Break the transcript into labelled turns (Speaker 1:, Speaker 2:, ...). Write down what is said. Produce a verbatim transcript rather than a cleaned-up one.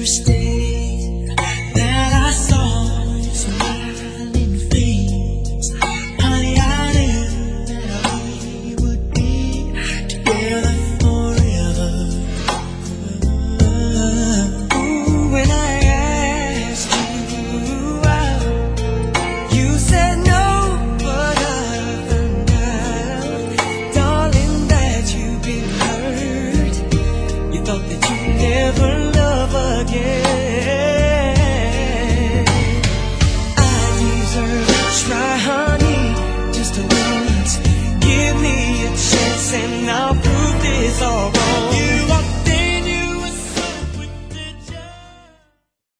Speaker 1: first day that I saw your smiling face, honey, I knew that we would be together forever. Ooh, when I asked you out, you said no, but I found out, darling, that you've been hurt. You thought that you'd never love again. I deserve a try, honey, just once. Give me a chance and I'll